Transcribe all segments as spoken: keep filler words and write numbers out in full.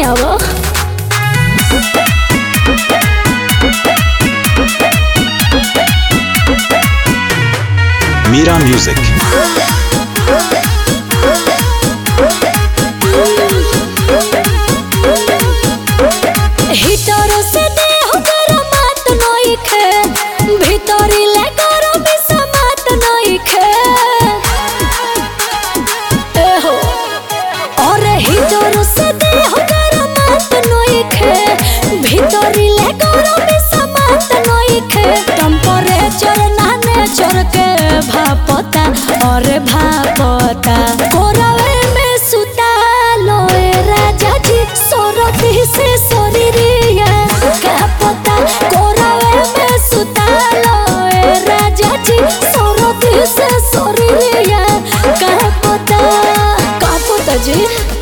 आवा। Mira Music. Heater से देह गरमात नइखे, भीतरी ले गरम समात नइखे। ए हो अरे हिटर से देह गरमात नइखे, भीतरी ले गरम समात नइखे। टेम्परेचर ना नेचर के भापता, अरे भापता। कोरावे में सुता लोए राजा जी, सोरती से सोरिरिया का पता। कोरावे में सुता लोए राजा जी, सोरती से सोरिरिया का पता। का पता जी?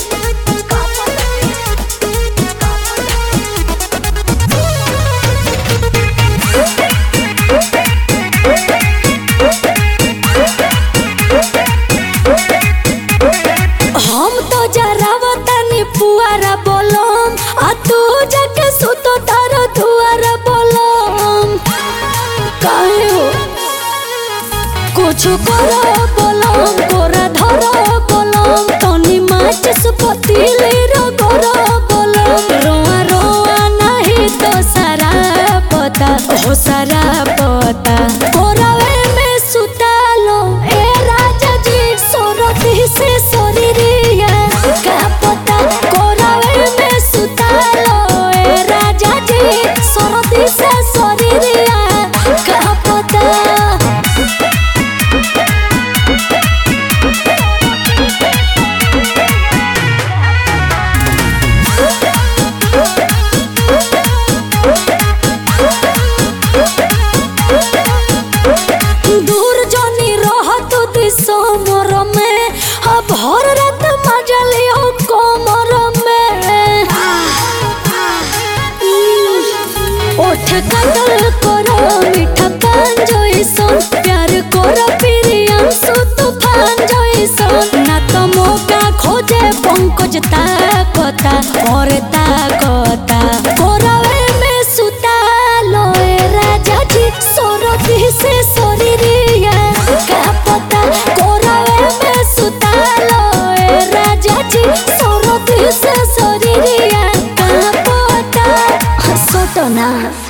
हम तो जरावतानी पुआरा बोलम, आ तू जाके सुतो तारा दुआरा बोलम। काहे हो कुछ करो बोलम, कोरा धरो बोलम, तनी माचिस पतीली रगड़ो बोलम। रोआ रोआ नहीं तो सारा पता, हो सारा पता। कोरावे में सुता लो ए राजा जी, सोरती से सोरिरिया का पता। कोरावे में सुता लो ए राजा जी, सोरती से सोरिरिया का पता। दूर जनी रहत दिसो मोर में, अब हर रात मजा लियो कोमर में। ओठ कतल करो मीठा पान जइसन, प्यार करो प्रियांशु तूफान जइसन। ना तो मौका खोजे पंकज ताकता, और ताकता। कोरावे में सुता लोए राजा जी, सोरती से सोरिरिया का पता। कोरावे में सुता लोए राजा जी, सोरती से सोरिरिया का पता। सोतो ना।